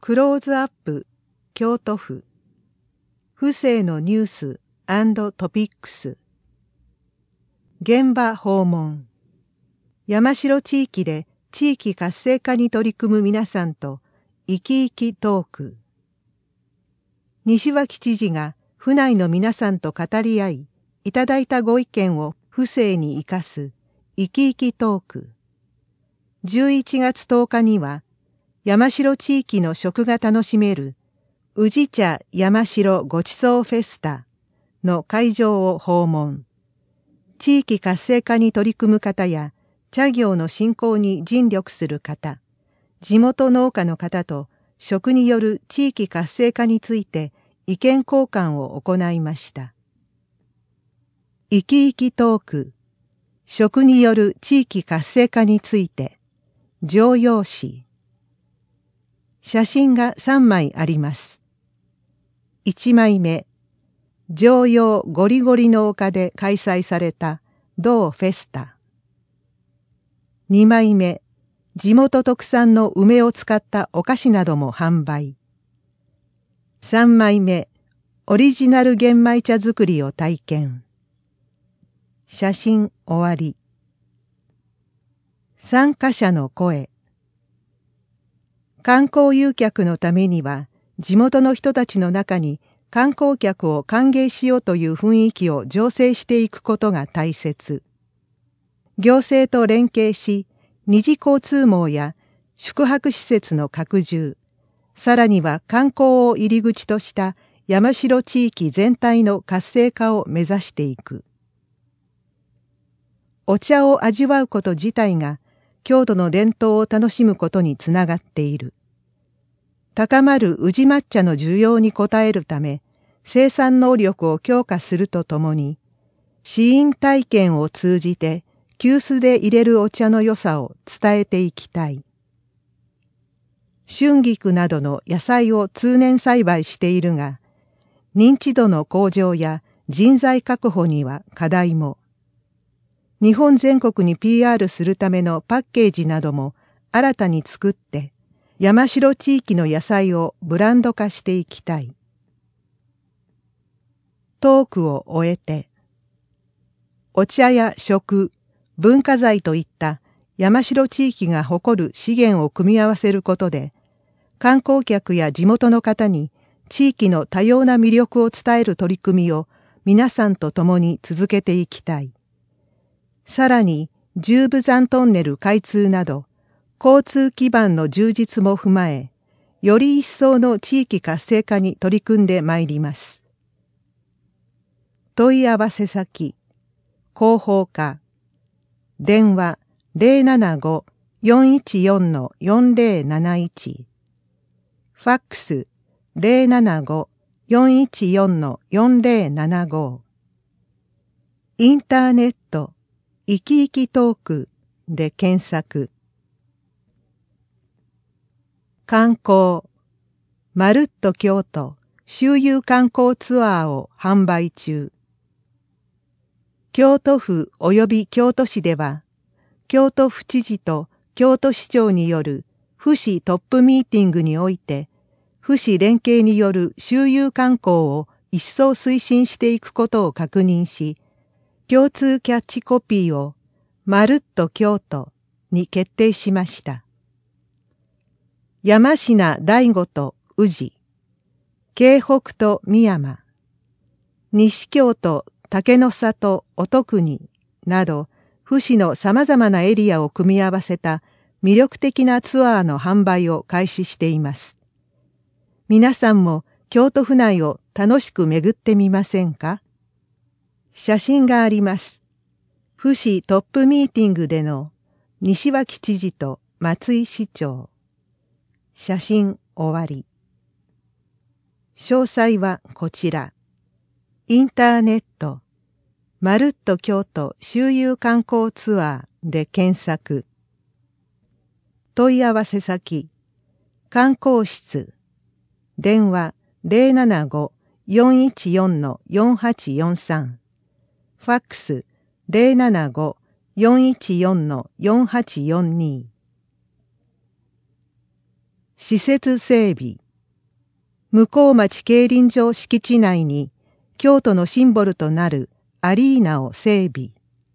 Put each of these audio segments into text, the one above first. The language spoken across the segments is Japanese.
クローズアップ京都府府政のニュース&トピックス現場訪問山城地域で地域活性化に取り組む皆さんと生き生きトーク西脇知事が府内の皆さんと語り合いいただいたご意見を府政に生かす生き生きトーク11月10日には山城地域の食が楽しめる宇治茶山城ごちそうフェスタの会場を訪問。地域活性化に取り組む方や茶業の振興に尽力する方、地元農家の方と食による地域活性化について意見交換を行いました。生き生きトーク、食による地域活性化について、常用紙。写真が3枚あります。1枚目、常陽ゴリゴリの丘で開催された同フェスタ。2枚目、地元特産の梅を使ったお菓子なども販売。3枚目、オリジナル玄米茶作りを体験。写真終わり。参加者の声。観光誘客のためには地元の人たちの中に観光客を歓迎しようという雰囲気を醸成していくことが大切。行政と連携し、二次交通網や宿泊施設の拡充、さらには観光を入り口とした山城地域全体の活性化を目指していく。お茶を味わうこと自体が郷土の伝統を楽しむことにつながっている。高まる宇治抹茶の需要に応えるため、生産能力を強化するとともに、試飲体験を通じて急須で入れるお茶の良さを伝えていきたい。春菊などの野菜を通年栽培しているが、認知度の向上や人材確保には課題も。日本全国に PR するためのパッケージなども新たに作って、山城地域の野菜をブランド化していきたい。トークを終えて、お茶や食、文化財といった山城地域が誇る資源を組み合わせることで、観光客や地元の方に地域の多様な魅力を伝える取り組みを皆さんと共に続けていきたい。さらに、重武山トンネル開通など、交通基盤の充実も踏まえ、より一層の地域活性化に取り組んでまいります。問い合わせ先、広報課、電話 075-414-4071、ファックス 075-414-4075、インターネット、生き生きトークで検索。観光、まるっと京都周遊観光ツアーを販売中。京都府及び京都市では、京都府知事と京都市長による府市トップミーティングにおいて、府市連携による周遊観光を一層推進していくことを確認し、共通キャッチコピーをまるっと京都に決定しました。山科大吾と宇治、京北と美山、西京都竹の里音国など、府市の様々なエリアを組み合わせた魅力的なツアーの販売を開始しています。皆さんも京都府内を楽しく巡ってみませんか？写真があります。府市トップミーティングでの西脇知事と松井市長。写真終わり。詳細はこちら。インターネット、まるっと京都周遊観光ツアーで検索。問い合わせ先、観光室、電話 075-414-4843、ファックス 075-414-4842。 施設整備。向町競輪場敷地内に京都のシンボルとなるアリーナを整備。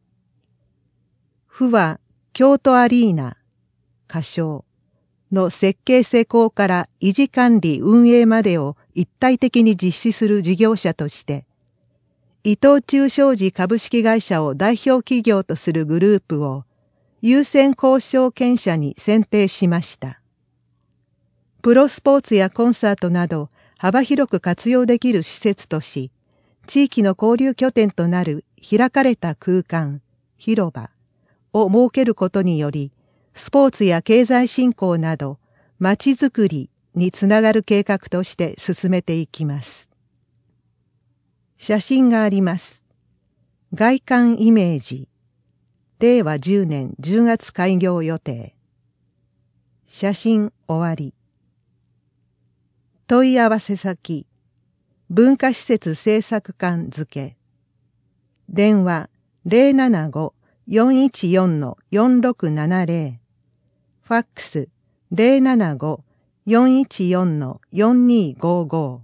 府は京都アリーナ、仮称の設計施工から維持管理運営までを一体的に実施する事業者として、伊藤忠商事株式会社を代表企業とするグループを優先交渉権者に選定しました。プロスポーツやコンサートなど幅広く活用できる施設とし、地域の交流拠点となる開かれた空間、広場を設けることにより、スポーツや経済振興などまちづくりにつながる計画として進めていきます。写真があります。外観イメージ。令和10年10月開業予定。写真終わり。問い合わせ先。文化施設政策館付け。電話 075-414-4670。ファックス 075-414-4255。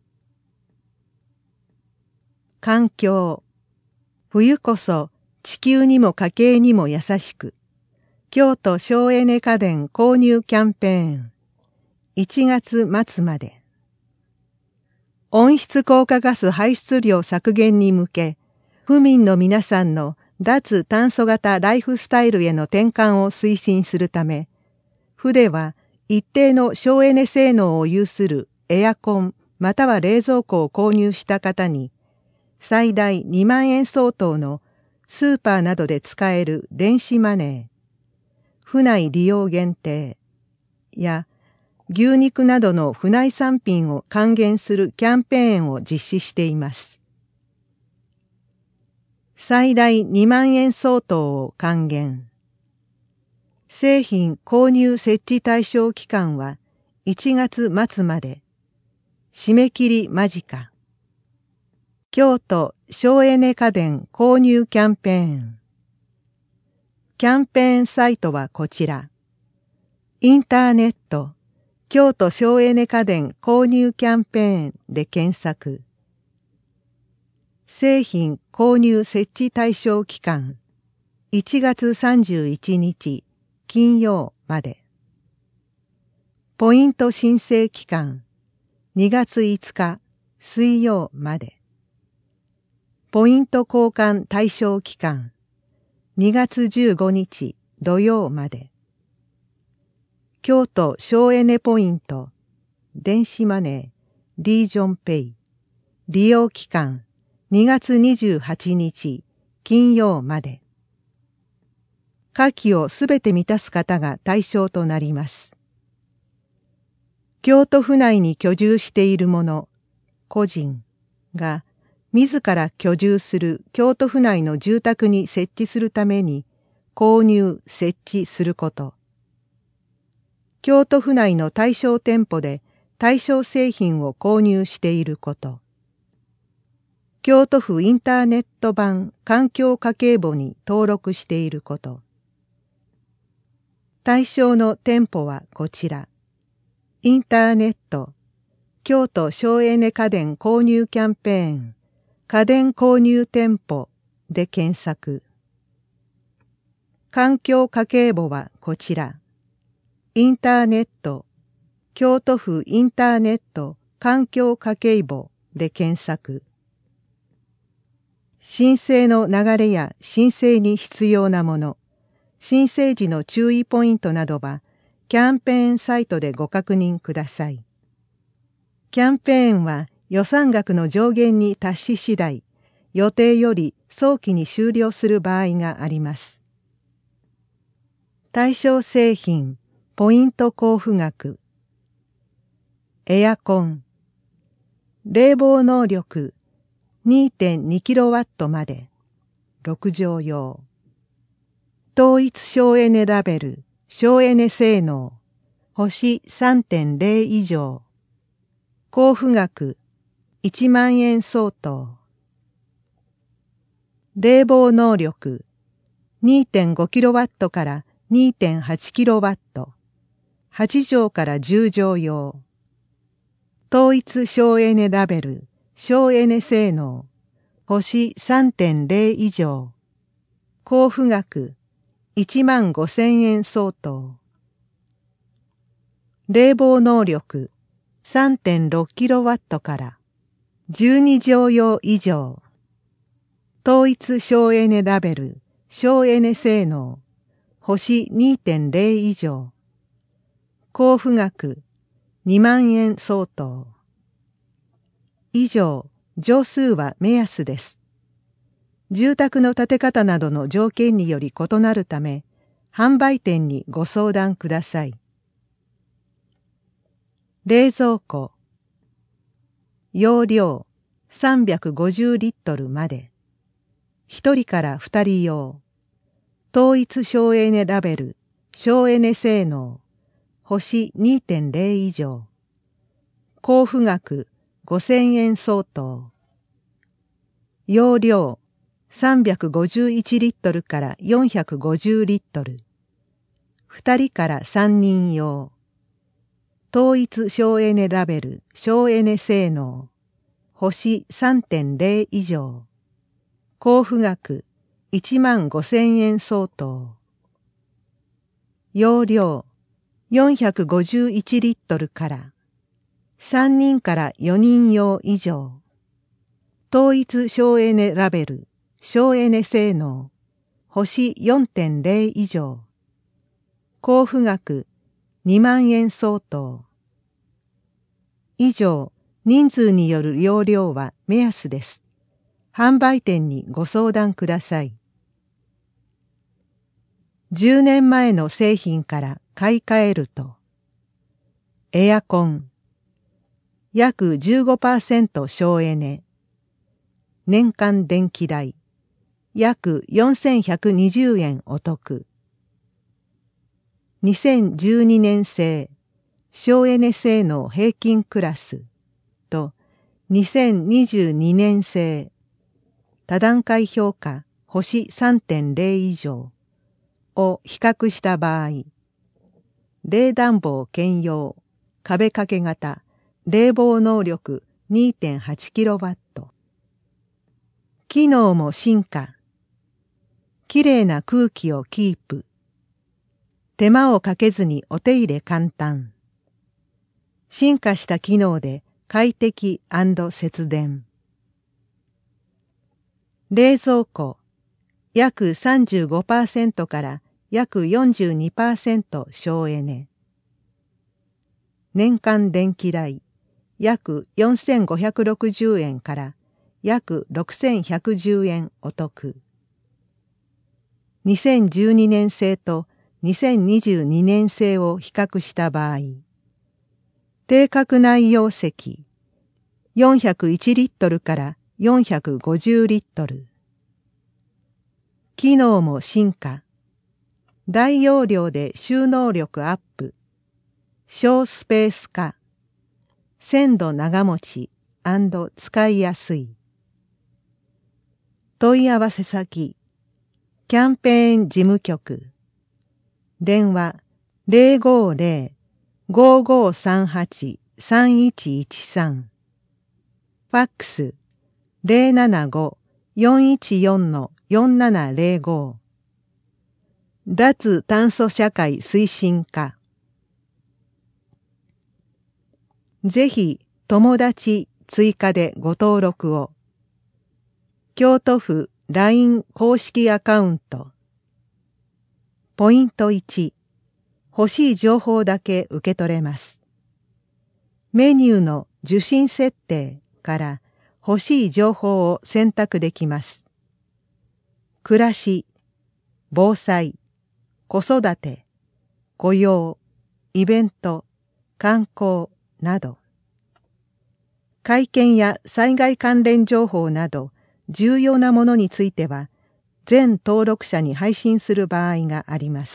環境。冬こそ地球にも家計にも優しく。京都省エネ家電購入キャンペーン。1月末まで。温室効果ガス排出量削減に向け、府民の皆さんの脱炭素型ライフスタイルへの転換を推進するため、府では一定の省エネ性能を有するエアコンまたは冷蔵庫を購入した方に、最大2万円相当のスーパーなどで使える電子マネー、府内利用限定や牛肉などの府内産品を還元するキャンペーンを実施しています。最大2万円相当を還元。製品購入設置対象期間は1月末まで。締め切り間近。京都省エネ家電購入キャンペーン。キャンペーンサイトはこちら。インターネット、京都省エネ家電購入キャンペーンで検索。製品購入設置対象期間、1月31日金曜まで。ポイント申請期間、2月5日水曜まで。ポイント交換対象期間、2月15日土曜まで。京都省エネポイント、電子マネー、リージョンペイ。利用期間、2月28日金曜まで。下記をすべて満たす方が対象となります。京都府内に居住している者、個人が、自ら居住する京都府内の住宅に設置するために購入・設置すること。京都府内の対象店舗で対象製品を購入していること。京都府インターネット版環境家計簿に登録していること。対象の店舗はこちら。インターネット、京都省エネ家電購入キャンペーン。家電購入店舗で検索。環境家計簿はこちら。インターネット、京都府インターネット環境家計簿で検索。申請の流れや申請に必要なもの、申請時の注意ポイントなどはキャンペーンサイトでご確認ください。キャンペーンは予算額の上限に達し次第、予定より早期に終了する場合があります。対象製品、ポイント交付額。エアコン。冷房能力 2.2kW まで。6畳用。統一省エネラベル、省エネ性能。星 3.0 以上。交付額1万円相当。冷房能力 2.5kW から 2.8kW。 8畳から10畳用。統一省エネラベル、省エネ性能、星 3.0 以上。交付額15,000円相当。冷房能力 3.6kW から12畳用以上。統一省エネラベル、省エネ性能、星 2.0 以上。交付額20,000円相当。以上、畳数は目安です。住宅の建て方などの条件により異なるため、販売店にご相談ください。冷蔵庫。容量350リットルまで。1人から2人用。統一省エネラベル、省エネ性能、星 2.0 以上。交付額5,000円相当。容量351リットルから450リットル。2人から3人用。統一省エネラベル、省エネ性能、星 3.0 以上。交付額15,000円相当。容量451リットルから3人から4人用以上。統一省エネラベル、省エネ性能、星 4.0 以上。交付額20,000円相当。以上、人数による容量は目安です。販売店にご相談ください。10年前の製品から買い替えると、エアコン、約 15% 省エネ、年間電気代、約4,120円お得。2012年製、省エネ性能平均クラスと2022年製、多段階評価星 3.0 以上を比較した場合、冷暖房兼用、壁掛け型、冷房能力 2.8kW。機能も進化。きれいな空気をキープ。手間をかけずにお手入れ簡単。進化した機能で快適&節電。冷蔵庫、約 35% から約 42% 省エネ。年間電気代、約 4,560 円から約 6,110 円お得。2012年製と2022年製を比較した場合、定格内容積401リットルから450リットル。機能も進化。大容量で収納力アップ。小スペース化。鮮度長持ち&使いやすい。問い合わせ先。キャンペーン事務局。電話 050-5538-3113。ファックス 075-414-4705。脱炭素社会推進課。ぜひ友達追加でご登録を。京都府 LINE 公式アカウント。ポイント1、欲しい情報だけ受け取れます。メニューの受信設定から欲しい情報を選択できます。暮らし、防災、子育て、雇用、イベント、観光など。会見や災害関連情報など重要なものについては全登録者に配信する場合があります。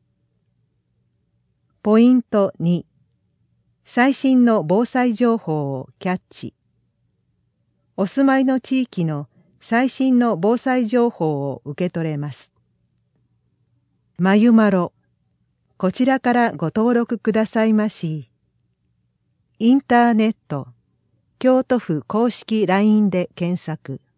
ポイント2、最新の防災情報をキャッチ。お住まいの地域の最新の防災情報を受け取れます。まゆまろ、 こちらからご登録くださいまし。インターネット、京都府公式 LINE で検索。